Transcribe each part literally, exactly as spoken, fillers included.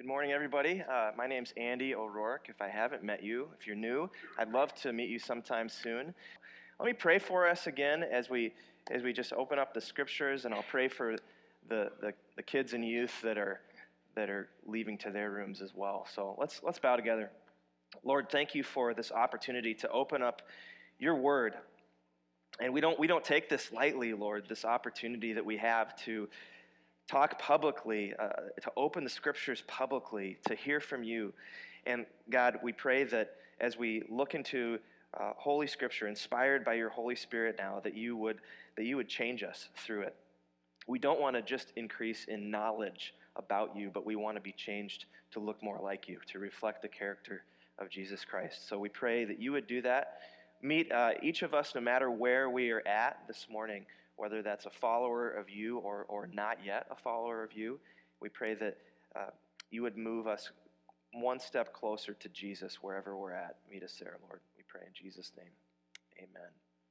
Good morning, everybody. Uh, my name's Andy O'Rourke. If I haven't met you, if you're new, I'd love to meet you sometime soon. Let me pray for us again as we as we just open up the scriptures, and I'll pray for the, the, the kids and youth that are that are leaving to their rooms as well. So let's let's bow together. Lord, thank you for this opportunity to open up your word. And we don't we don't take this lightly, Lord, this opportunity that we have to talk publicly, uh, to open the scriptures publicly, to hear from you. And God, we pray that as we look into uh, Holy Scripture, inspired by your Holy Spirit now, that you would that you would change us through it. We don't want to just increase in knowledge about you, but we want to be changed to look more like you, to reflect the character of Jesus Christ. So we pray that you would do that. Meet uh, each of us no matter where we are at this morning, whether that's a follower of you or, or not yet a follower of you. We pray that uh, you would move us one step closer to Jesus wherever we're at. Meet us there, Lord. We pray in Jesus' name. Amen.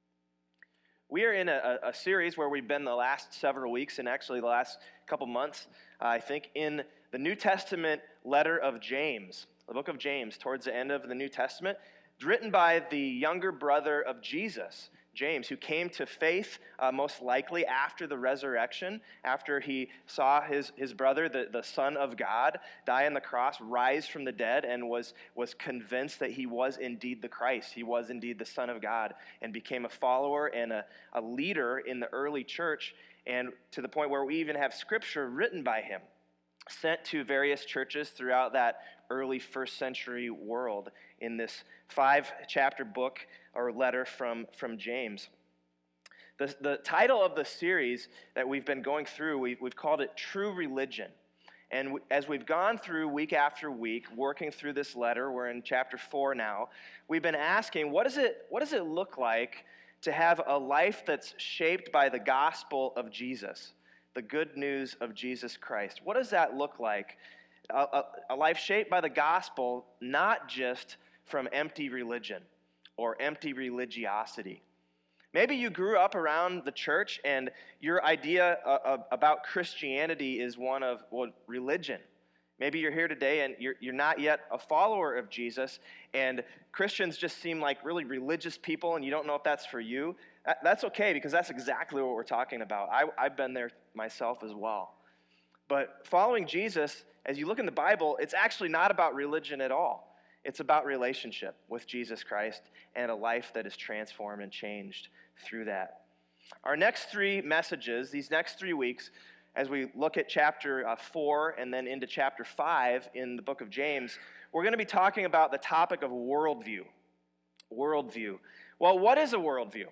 We are in a, a series where we've been the last several weeks, and actually the last couple months, uh, I think, in the New Testament letter of James, the book of James, towards the end of the New Testament, written by the younger brother of Jesus, James, who came to faith uh, most likely after the resurrection, after he saw his, his brother, the, the Son of God, die on the cross, rise from the dead, and was, was convinced that he was indeed the Christ. He was indeed the Son of God, and became a follower and a, a leader in the early church, and to the point where we even have scripture written by him, sent to various churches throughout that early first century world in this five-chapter book or letter from, from James. The, the title of the series that we've been going through, we've, we've called it True Religion. And w- as we've gone through week after week, working through this letter, we're in chapter four now, we've been asking, what, is it, what does it look like to have a life that's shaped by the gospel of Jesus, the good news of Jesus Christ? What does that look like? A, a, a life shaped by the gospel, not just from empty religion or empty religiosity. Maybe you grew up around the church and your idea uh, about Christianity is one of, well, religion. Maybe you're here today and you're, you're not yet a follower of Jesus, and Christians just seem like really religious people, and you don't know if that's for you. That, that's okay, because that's exactly what we're talking about. I, I've been there myself as well. But following Jesus, as you look in the Bible, it's actually not about religion at all. It's about relationship with Jesus Christ and a life that is transformed and changed through that. Our next three messages, these next three weeks, as we look at chapter uh, four and then into chapter five in the book of James, we're going to be talking about the topic of worldview. Worldview. Well, what is a worldview?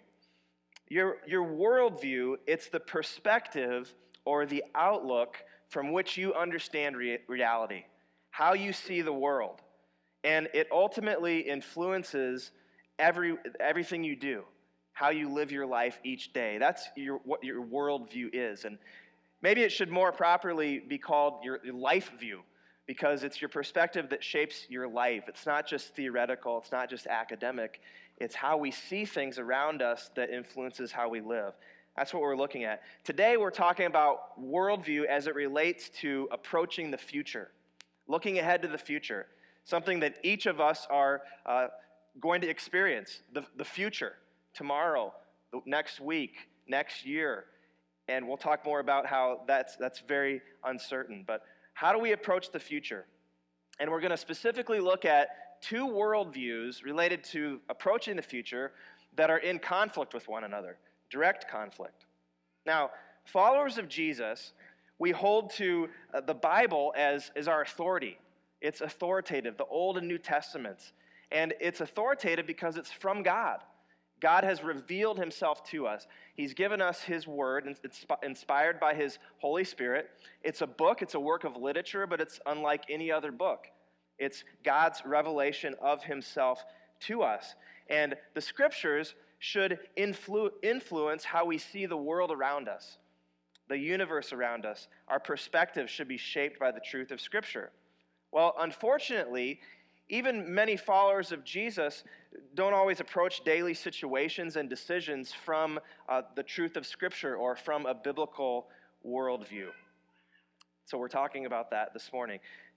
Your, your worldview, it's the perspective or the outlook from which you understand re- reality, how you see the world. And it ultimately influences every everything you do, how you live your life each day. That's your, what your worldview is. And maybe it should more properly be called your life view, because it's your perspective that shapes your life. It's not just theoretical. It's not just academic. It's how we see things around us that influences how we live. That's what we're looking at. Today we're talking about worldview as it relates to approaching the future, looking ahead to the future. Something that each of us are uh, going to experience, the, the future, tomorrow, the next week, next year. And we'll talk more about how that's, that's very uncertain. But how do we approach the future? And we're going to specifically look at two worldviews related to approaching the future that are in conflict with one another, direct conflict. Now, followers of Jesus, we hold to uh, the Bible as, as our authority. It's authoritative, the Old and New Testaments. And it's authoritative because it's from God. God has revealed himself to us. He's given us his word, and it's inspired by his Holy Spirit. It's a book, it's a work of literature, but it's unlike any other book. It's God's revelation of himself to us. And the scriptures should influ- influence how we see the world around us, the universe around us. Our perspective should be shaped by the truth of Scripture. Well, unfortunately, even many followers of Jesus don't always approach daily situations and decisions from uh, the truth of Scripture or from a biblical worldview. So we're talking about that this morning.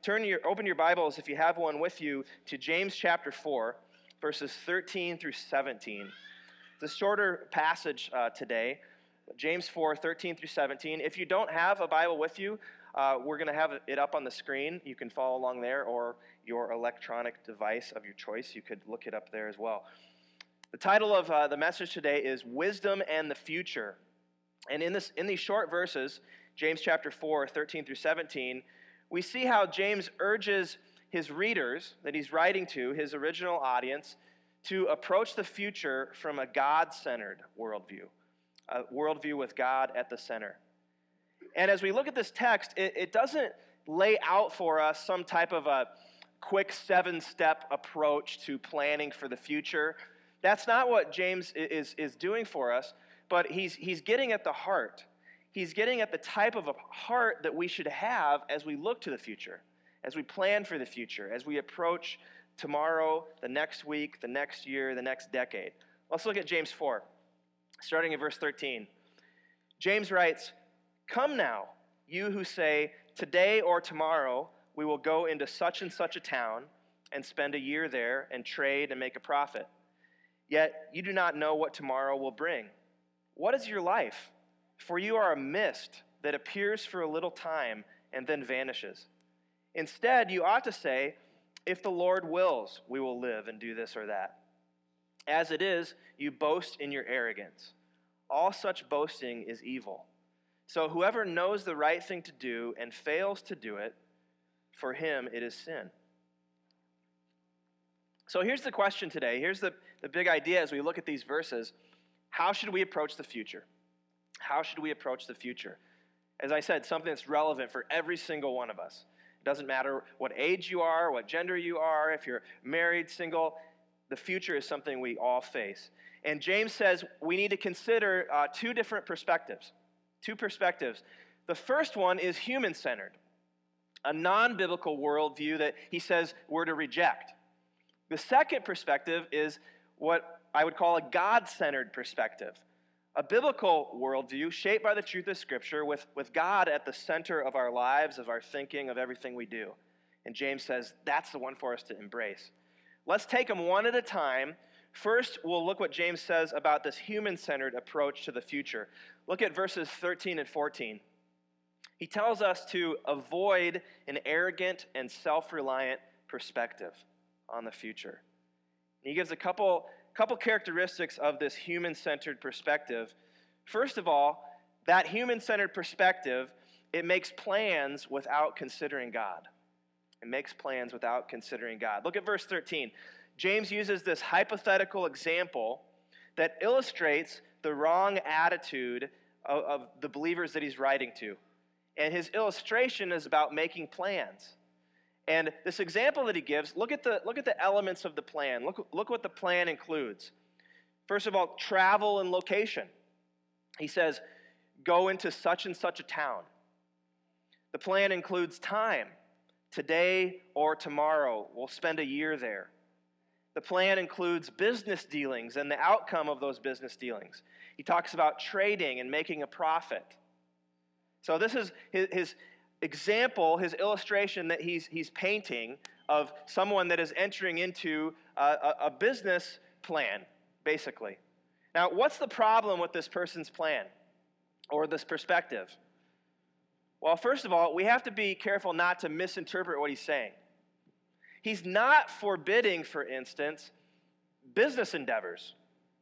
turn your, open your Bibles, if you have one with you, to James chapter four, verses thirteen through seventeen. It's a shorter passage uh, today, James four, thirteen through seventeen. If you don't have a Bible with you, uh, we're going to have it up on the screen. You can follow along there, or your electronic device of your choice. You could look it up there as well. The title of uh, the message today is Wisdom and the Future. And in this, in these short verses, James chapter four, thirteen through seventeen, we see how James urges his readers that he's writing to, his original audience, to approach the future from a God-centered worldview, a worldview with God at the center. And as we look at this text, it, it doesn't lay out for us some type of a quick seven-step approach to planning for the future. That's not what James is, is doing for us, but he's, he's getting at the heart. He's getting at the type of a heart that we should have as we look to the future, as we plan for the future, as we approach tomorrow, the next week, the next year, the next decade. Let's look at James four, starting at verse thirteen. James writes, "Come now, you who say, today or tomorrow we will go into such and such a town and spend a year there and trade and make a profit. Yet you do not know what tomorrow will bring. What is your life? For you are a mist that appears for a little time and then vanishes. Instead, you ought to say, if the Lord wills, we will live and do this or that. As it is, you boast in your arrogance. All such boasting is evil. So whoever knows the right thing to do and fails to do it, for him it is sin." So here's the question today. Here's the, the big idea as we look at these verses. How should we approach the future? How should we approach the future? As I said, something that's relevant for every single one of us. It doesn't matter what age you are, what gender you are, if you're married, single, the future is something we all face. And James says we need to consider uh, two different perspectives. Two perspectives. The first one is human-centered, a non-biblical worldview that he says we're to reject. The second perspective is what I would call a God-centered perspective, a biblical worldview shaped by the truth of Scripture with, with God at the center of our lives, of our thinking, of everything we do. And James says that's the one for us to embrace. Let's take them one at a time. First, we'll look what James says about this human-centered approach to the future. Look at verses thirteen and fourteen. He tells us to avoid an arrogant and self-reliant perspective on the future. And he gives a couple couple characteristics of this human-centered perspective. First of all, that human-centered perspective, it makes plans without considering God. It makes plans without considering God. Look at verse thirteen. James uses this hypothetical example that illustrates the wrong attitude of, of the believers that he's writing to. And his illustration is about making plans. And this example that he gives, look at the, look at the elements of the plan. Look, look what the plan includes. First of all, travel and location. He says, go into such and such a town. The plan includes time. Today or tomorrow, we'll spend a year there. The plan includes business dealings and the outcome of those business dealings. He talks about trading and making a profit. So this is his, his example, his illustration that he's, he's painting of someone that is entering into a, a, a business plan, basically. Now, what's the problem with this person's plan or this perspective? Well, first of all, we have to be careful not to misinterpret what he's saying. He's not forbidding, for instance, business endeavors.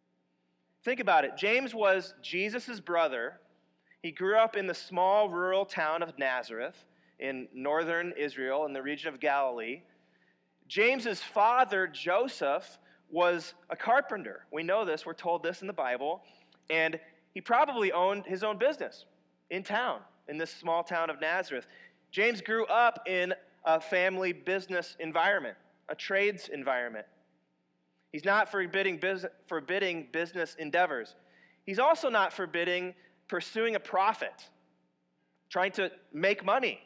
Think about it. James was Jesus' brother. He grew up in the small rural town of Nazareth in northern Israel in the region of Galilee. James's father, Joseph, was a carpenter. We know this. We're told this in the Bible. And he probably owned his own business in town, in this small town of Nazareth. James grew up in a family business environment, a trades environment. He's not forbidding business, forbidding business endeavors. He's also not forbidding pursuing a profit, trying to make money.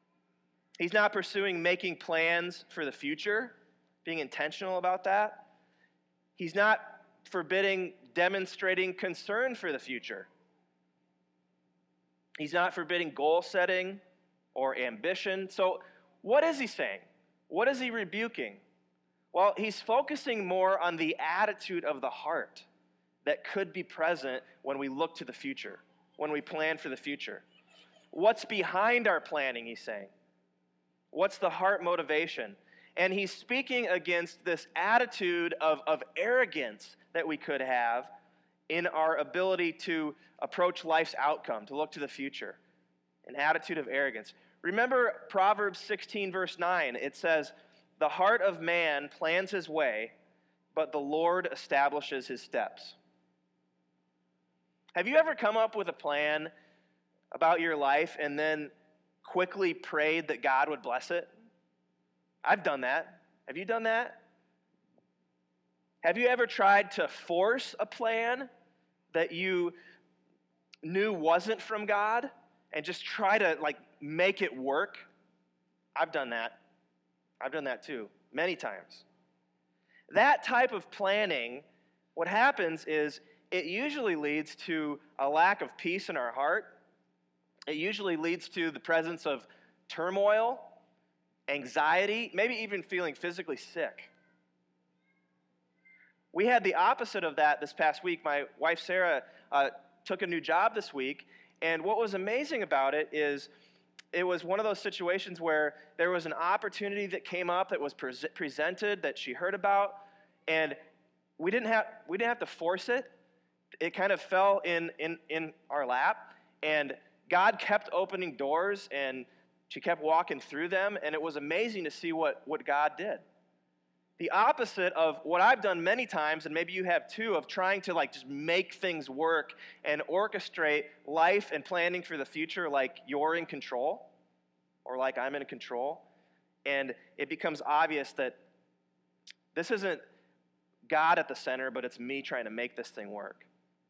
He's not pursuing making plans for the future, being intentional about that. He's not forbidding demonstrating concern for the future. He's not forbidding goal setting or ambition. So what is he saying? What is he rebuking? Well, he's focusing more on the attitude of the heart that could be present when we look to the future, when we plan for the future. What's behind our planning, he's saying? What's the heart motivation? And he's speaking against this attitude of, of arrogance that we could have in our ability to approach life's outcome, to look to the future. An attitude of arrogance. Remember Proverbs sixteen, verse nine. It says, "The heart of man plans his way, but the Lord establishes his steps." Have you ever come up with a plan about your life and then quickly prayed that God would bless it? I've done that. Have you done that? Have you ever tried to force a plan that you knew wasn't from God and just try to like make it work? I've done that. I've done that too, many times. That type of planning, what happens is it usually leads to a lack of peace in our heart. It usually leads to the presence of turmoil, anxiety, maybe even feeling physically sick. We had the opposite of that this past week. My wife, Sarah, uh, took a new job this week, and what was amazing about it is it was one of those situations where there was an opportunity that came up that was pre- presented that she heard about, and we didn't have we didn't have to force it. It kind of fell in in, in our lap, and God kept opening doors, and she kept walking through them, and it was amazing to see what, what God did. The opposite of what I've done many times, and maybe you have too, of trying to like just make things work and orchestrate life and planning for the future like you're in control or like I'm in control. And it becomes obvious that this isn't God at the center, but it's me trying to make this thing work.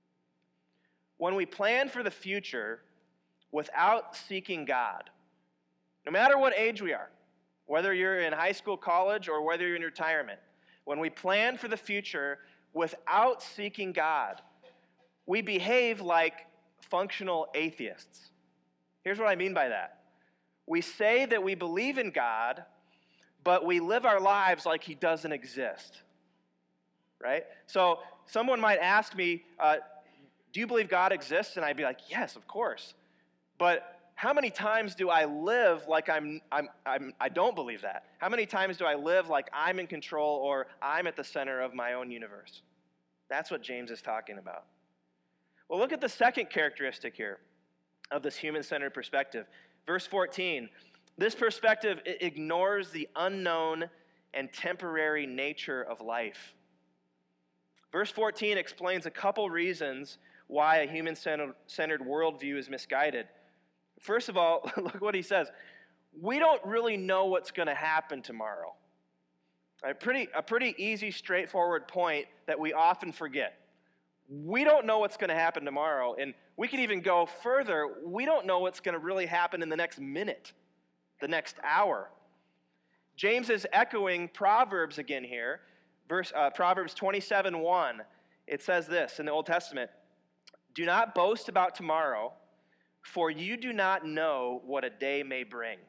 When we plan for the future without seeking God, no matter what age we are, whether you're in high school, college, or whether you're in retirement, when we plan for the future without seeking God, we behave like functional atheists. Here's what I mean by that. We say that we believe in God, but we live our lives like he doesn't exist, right? So someone might ask me, uh, do you believe God exists? And I'd be like, yes, of course. But how many times do I live like I'm, I'm, I'm, I don't believe that? How many times do I live like I'm in control or I'm at the center of my own universe? That's what James is talking about. Well, look at the second characteristic here of this human-centered perspective. Verse fourteen, this perspective ignores the unknown and temporary nature of life. Verse fourteen explains a couple reasons why a human-centered worldview is misguided. First of all, look what he says. We don't really know what's going to happen tomorrow. A pretty, a pretty easy, straightforward point that we often forget. We don't know what's going to happen tomorrow, and we could even go further. We don't know what's going to really happen in the next minute, the next hour. James is echoing Proverbs again here. Verse, uh, Proverbs twenty-seven one. It says this in the Old Testament, "Do not boast about tomorrow, for you do not know what a day may bring."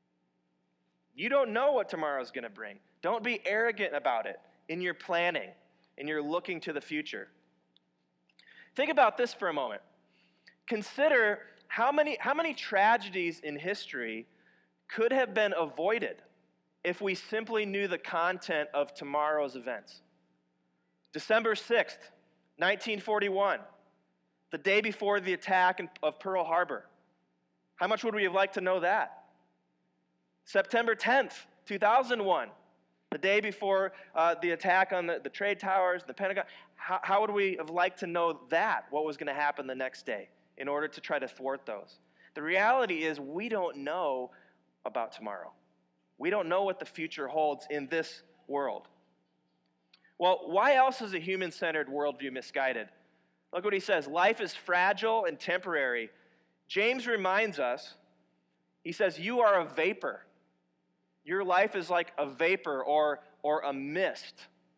You don't know what tomorrow's going to bring. Don't be arrogant about it in your planning, in your looking to the future. Think about this for a moment. Consider how many, how many tragedies in history could have been avoided if we simply knew the content of tomorrow's events. December sixth, nineteen forty-one. The day before the attack of Pearl Harbor. How much would we have liked to know that? September tenth, two thousand one, the day before uh, the attack on the, the trade towers, the Pentagon. How, how would we have liked to know that, what was going to happen the next day in order to try to thwart those? The reality is we don't know about tomorrow. We don't know what the future holds in this world. Well, why else is a human-centered worldview misguided? Look what he says. Life is fragile and temporary. James reminds us, he says, you are a vapor. Your life is like a vapor or, or a mist.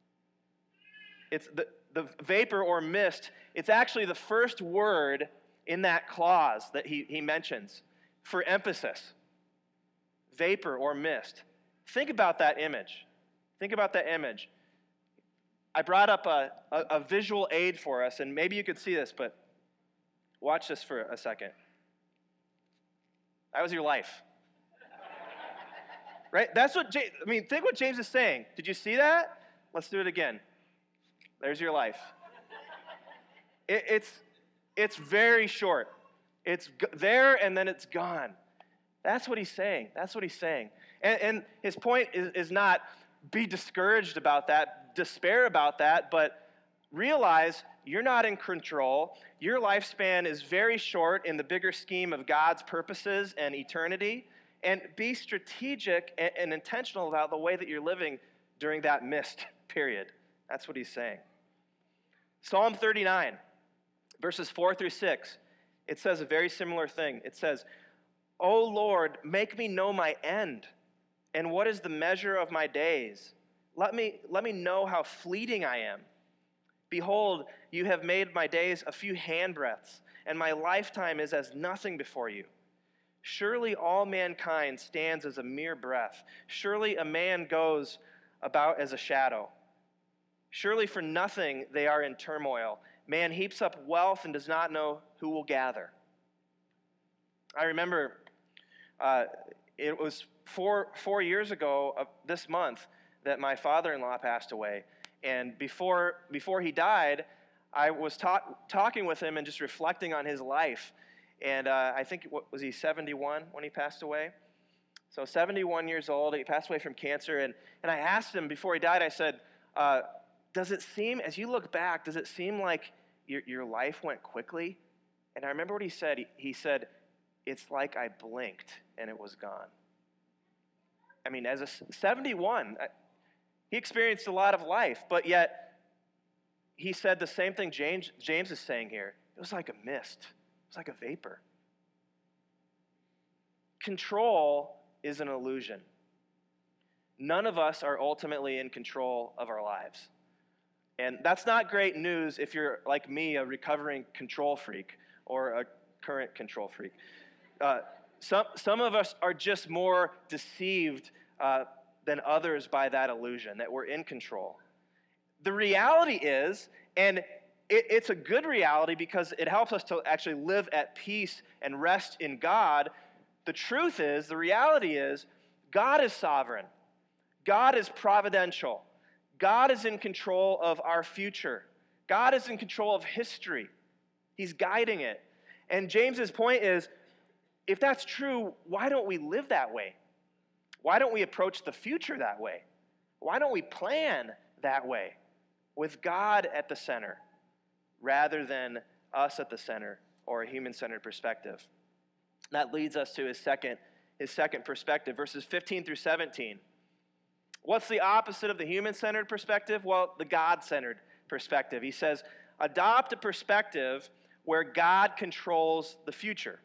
It's the, the vapor or mist, it's actually the first word in that clause that he, he mentions for emphasis. vapor or mist. Think about that image. Think about that image. I brought up a, a, a visual aid for us, and maybe you could see this, but watch this for a second. That was your life. Right? That's what, James, I mean, think what James is saying. Did you see that? Let's do it again. There's your life. It, it's, it's very short. It's g- there and then it's gone. That's what he's saying. That's what he's saying. And, and his point is, is not be discouraged about that, despair about that, but realize you're not in control. Your lifespan is very short in the bigger scheme of God's purposes and eternity. And be strategic and, and intentional about the way that you're living during that missed period. That's what he's saying. Psalm thirty-nine, verses four through six, it says a very similar thing. It says, "O Lord, make me know my end, and what is the measure of my days? Let me, let me know how fleeting I am. Behold, you have made my days a few handbreadths, and my lifetime is as nothing before you. Surely all mankind stands as a mere breath. Surely a man goes about as a shadow. Surely for nothing they are in turmoil. Man heaps up wealth and does not know who will gather." I remember uh, it was four, four years ago uh, this month that my father-in-law passed away. And before, before he died, I was talk, talking with him and just reflecting on his life. And uh, I think, what, was he seventy-one when he passed away? So seventy-one years old, he passed away from cancer. And, and I asked him before he died, I said, uh, does it seem, as you look back, does it seem like your, your life went quickly? And I remember what he said. He, he said, it's like I blinked and it was gone. I mean, as a seventy-one, he experienced a lot of life, but yet he said the same thing James, James is saying here. It was like a mist. It's like a vapor. Control is an illusion. None of us are ultimately in control of our lives. And that's not great news if you're, like me, a recovering control freak or a current control freak. Uh, some, some of us are just more deceived uh, than others by that illusion, that we're in control. The reality is, and It, it's a good reality because it helps us to actually live at peace and rest in God. The truth is, the reality is, God is sovereign. God is providential. God is in control of our future. God is in control of history. He's guiding it. And James's point is, if that's true, why don't we live that way? Why don't we approach the future that way? Why don't we plan that way with God at the center, rather than us at the center or a human-centered perspective? That leads us to his second, his second perspective, verses fifteen through seventeen. What's the opposite of the human-centered perspective? Well, the God-centered perspective. He says, adopt a perspective where God controls the future.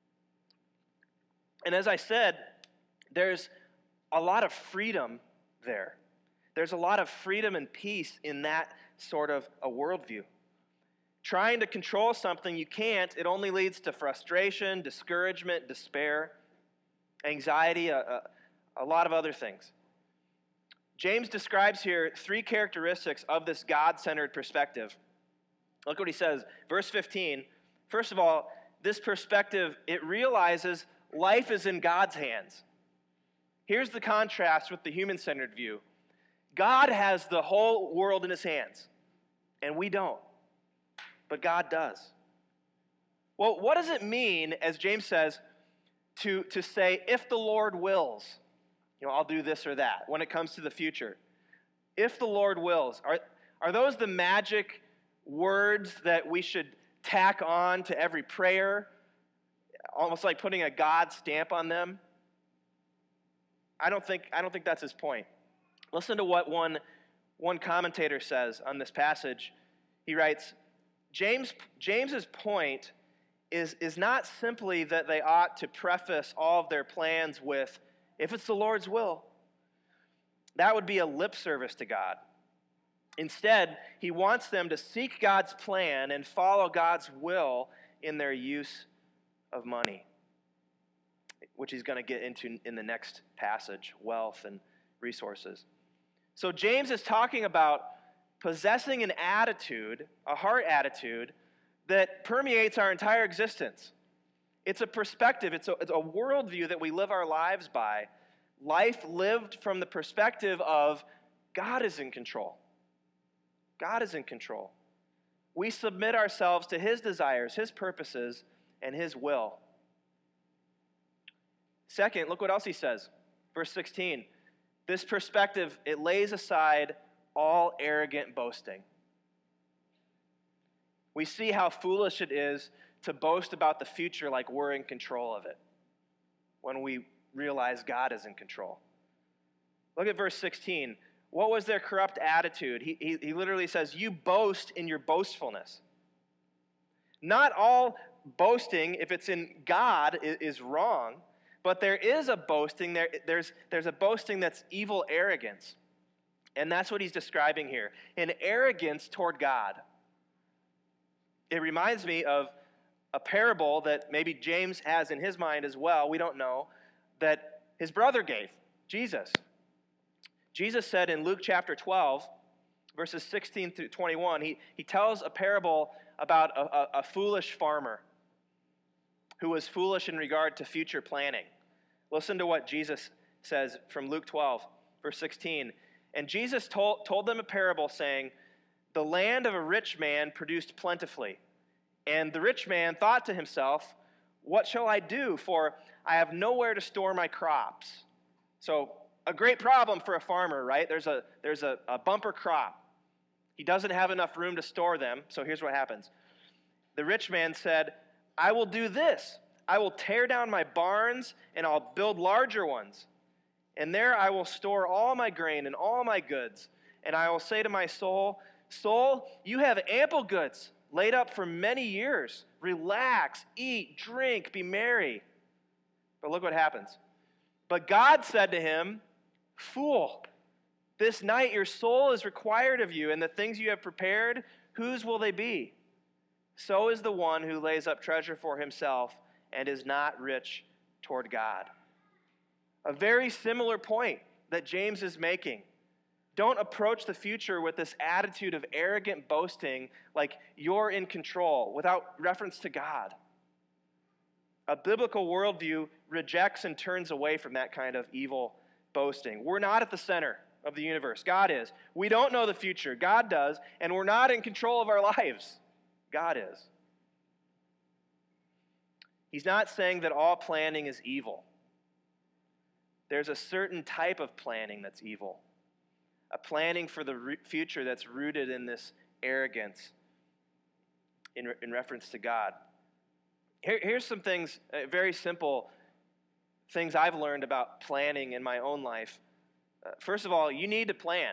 And as I said, there's a lot of freedom there. There's a lot of freedom and peace in that sort of a worldview. Trying to control something you can't, it only leads to frustration, discouragement, despair, anxiety, a, a, a lot of other things. James describes here three characteristics of this God-centered perspective. Look what he says, verse fifteen. First of all, this perspective, it realizes life is in God's hands. Here's the contrast with the human-centered view. God has the whole world in his hands, and we don't. But God does. Well, what does it mean, as James says, to, to say, if the Lord wills, you know, I'll do this or that, when it comes to the future? If the Lord wills, are, are those the magic words that we should tack on to every prayer, almost like putting a God stamp on them? I don't think, I don't think that's his point. Listen to what one, one commentator says on this passage. He writes, James, James's point is, is not simply that they ought to preface all of their plans with, if it's the Lord's will. That would be a lip service to God. Instead, he wants them to seek God's plan and follow God's will in their use of money. which he's going to get into in the next passage, wealth and resources. So James is talking about possessing an attitude, a heart attitude, that permeates our entire existence. It's a perspective, it's a, it's a worldview that we live our lives by. Life lived from the perspective of God is in control. God is in control. We submit ourselves to His desires, His purposes, and His will. Second, look what else he says. Verse sixteen. This perspective, it lays aside all arrogant boasting. We see how foolish it is to boast about the future like we're in control of it when we realize God is in control. Look at verse sixteen. What was their corrupt attitude? He, he, he literally says, you boast in your boastfulness. Not all boasting, if it's in God, is, is wrong, but there is a boasting, there, there's, there's a boasting that's evil arrogance. And that's what he's describing here. An arrogance toward God. It reminds me of a parable that maybe James has in his mind as well, we don't know, that his brother gave, Jesus. Jesus said in Luke chapter twelve, verses sixteen through twenty-one, he, he tells a parable about a, a, a foolish farmer who was foolish in regard to future planning. Listen to what Jesus says from Luke twelve, verse sixteen. And Jesus told, told them a parable saying, the land of a rich man produced plentifully. And the rich man thought to himself, what shall I do? For I have nowhere to store my crops. So a great problem for a farmer, right? There's a, there's a, a bumper crop. He doesn't have enough room to store them. So here's what happens. The rich man said, I will do this. I will tear down my barns and I'll build larger ones. And there I will store all my grain and all my goods. And I will say to my soul, soul, you have ample goods laid up for many years. Relax, eat, drink, be merry. But look what happens. But God said to him, fool, this night your soul is required of you, and the things you have prepared, whose will they be? So is the one who lays up treasure for himself and is not rich toward God. A very similar point that James is making. Don't approach the future with this attitude of arrogant boasting like you're in control without reference to God. A biblical worldview rejects and turns away from that kind of evil boasting. We're not at the center of the universe. God is. We don't know the future. God does. And we're not in control of our lives. God is. He's not saying that all planning is evil. There's a certain type of planning that's evil. A planning for the re- future that's rooted in this arrogance in, re- in reference to God. Here, here's some things, uh, very simple things I've learned about planning in my own life. Uh, first of all, you need to plan.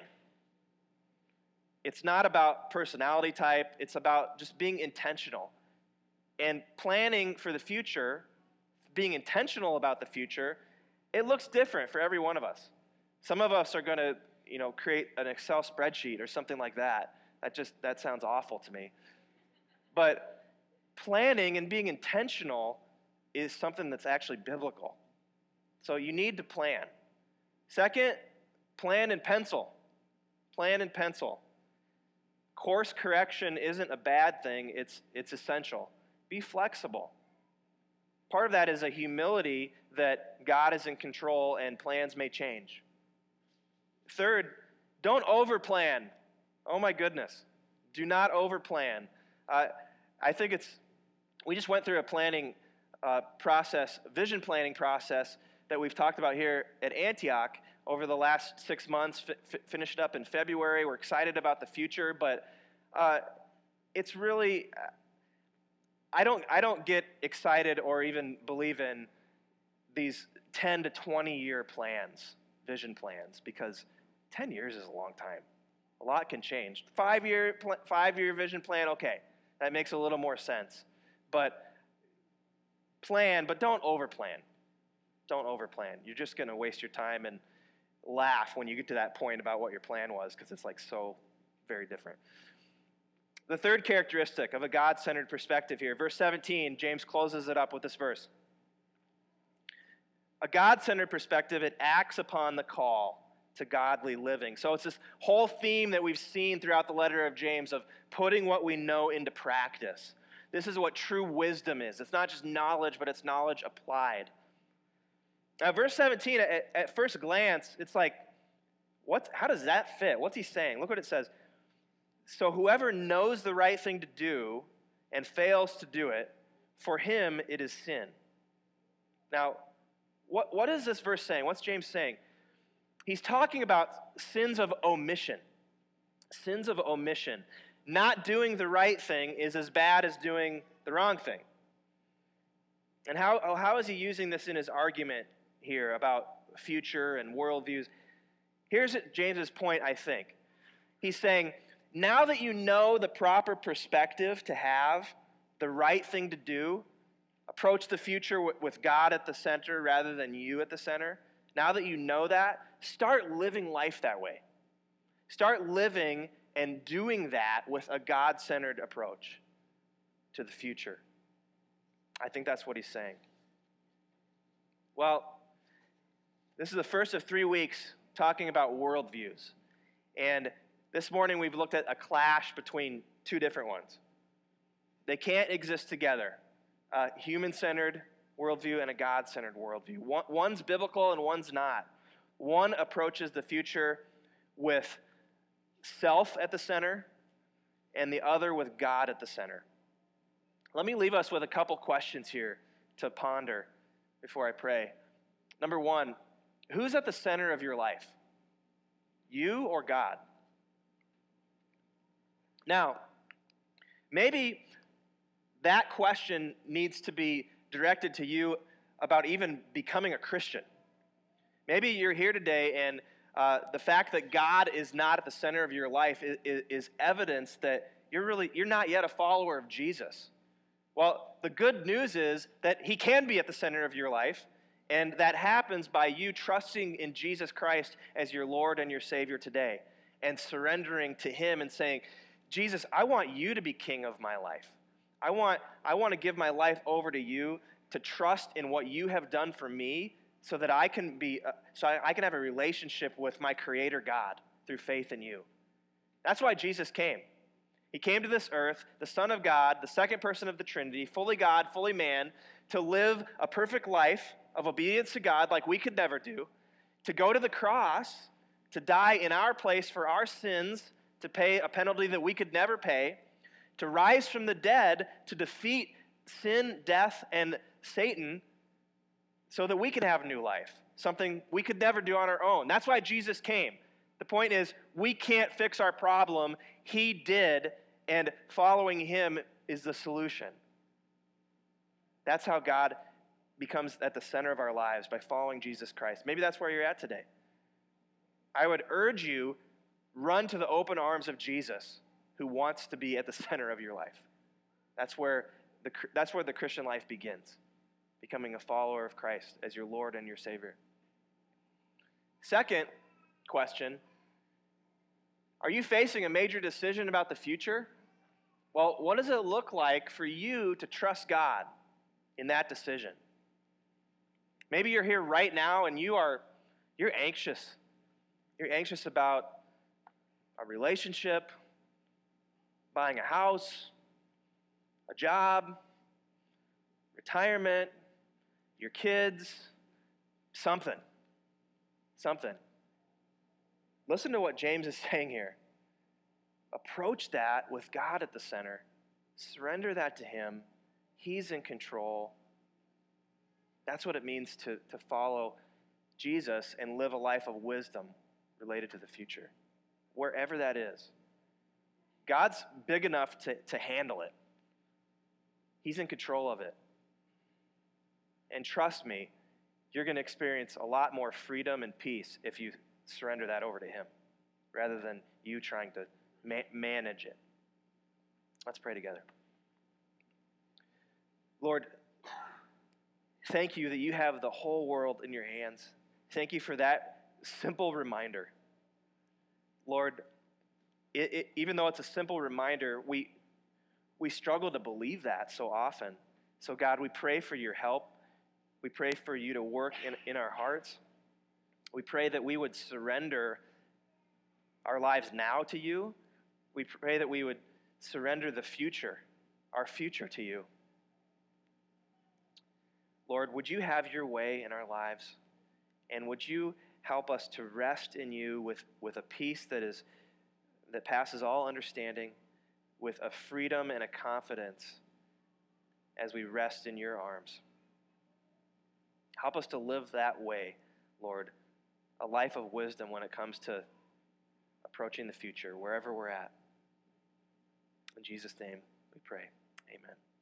It's not about personality type. It's about just being intentional. And planning for the future, being intentional about the future, it looks different for every one of us. Some of us are going to, you know, create an Excel spreadsheet or something like that. That just, that sounds awful to me. But planning and being intentional is something that's actually biblical. So you need to plan. Second, plan in pencil. Plan in pencil. Course correction isn't a bad thing. It's, it's essential. Be flexible. Part of that is a humility that God is in control and plans may change. Third, don't overplan. Oh my goodness. Do not overplan. Uh, I think it's, we just went through a planning uh, process, vision planning process that we've talked about here at Antioch over the last six months, f- finished up in February. We're excited about the future, but uh, it's really, I don't, I don't get excited or even believe in these ten to twenty year plans, vision plans, because ten years is a long time. A lot can change. Five-year pl- five-year vision plan, okay, that makes a little more sense. But plan, but don't overplan. Don't overplan. You're just going to waste your time and laugh when you get to that point about what your plan was, because it's like so very different. The third characteristic of a God-centered perspective here, verse seventeen, James closes it up with this verse. A God-centered perspective, it acts upon the call to godly living. So it's this whole theme that we've seen throughout the letter of James of putting what we know into practice. This is what true wisdom is. It's not just knowledge, but it's knowledge applied. Now, verse seventeen, at, at first glance, it's like, what? How does that fit? What's he saying? Look what it says. So whoever knows the right thing to do and fails to do it, for him it is sin. Now, what, what is this verse saying? What's James saying? He's talking about sins of omission. Sins of omission. Not doing the right thing is as bad as doing the wrong thing. And how, how is he using this in his argument here about future and worldviews? Here's James's point, I think. He's saying, now that you know the proper perspective to have, the right thing to do, approach the future with God at the center rather than you at the center, now that you know that, start living life that way. Start living and doing that with a God-centered approach to the future. I think that's what he's saying. Well, this is the first of three weeks talking about worldviews. And this morning we've looked at a clash between two different ones. They can't exist together. A human-centered worldview and a God-centered worldview. One, one's biblical and one's not. One approaches the future with self at the center, and the other with God at the center. Let me leave us with a couple questions here to ponder before I pray. Number one, who's at the center of your life? You or God? Now, maybe that question needs to be directed to you about even becoming a Christian. Maybe you're here today and uh, the fact that God is not at the center of your life is, is, is evidence that you're really you're not yet a follower of Jesus. Well, the good news is that he can be at the center of your life, and that happens by you trusting in Jesus Christ as your Lord and your Savior today and surrendering to him and saying, Jesus, I want you to be king of my life. I want, I want to give my life over to you, to trust in what you have done for me so that I can be, uh, so I, I can have a relationship with my Creator God through faith in you. That's why Jesus came. He came to this earth, the Son of God, the second person of the Trinity, fully God, fully man, to live a perfect life of obedience to God like we could never do, to go to the cross, to die in our place for our sins, to pay a penalty that we could never pay, to rise from the dead, to defeat sin, death, and Satan so that we could have new life, something we could never do on our own. That's why Jesus came. The point is, we can't fix our problem. He did, and following him is the solution. That's how God becomes at the center of our lives, by following Jesus Christ. Maybe that's where you're at today. I would urge you, run to the open arms of Jesus, who wants to be at the center of your life. That's where the, that's where the Christian life begins, becoming a follower of Christ as your Lord and your Savior. Second question, are you facing a major decision about the future? Well, what does it look like for you to trust God in that decision? Maybe you're here right now and you are you're anxious. You're anxious about a relationship, buying a house, a job, retirement, your kids, something. Something. Listen to what James is saying here. Approach that with God at the center. Surrender that to him. He's in control. That's what it means to, to follow Jesus and live a life of wisdom related to the future, wherever that is. God's big enough to, to handle it. He's in control of it. And trust me, you're going to experience a lot more freedom and peace if you surrender that over to him, rather than you trying to ma- manage it. Let's pray together. Lord, thank you that you have the whole world in your hands. Thank you for that simple reminder. Lord, it, it, even though it's a simple reminder, we, we struggle to believe that so often. So God, we pray for your help. We pray for you to work in, in our hearts. We pray that we would surrender our lives now to you. We pray that we would surrender the future, our future to you. Lord, would you have your way in our lives? And would you help us to rest in you with, with a peace that is that passes all understanding, with a freedom and a confidence as we rest in your arms. Help us to live that way, Lord, a life of wisdom when it comes to approaching the future, wherever we're at. In Jesus' name we pray. Amen.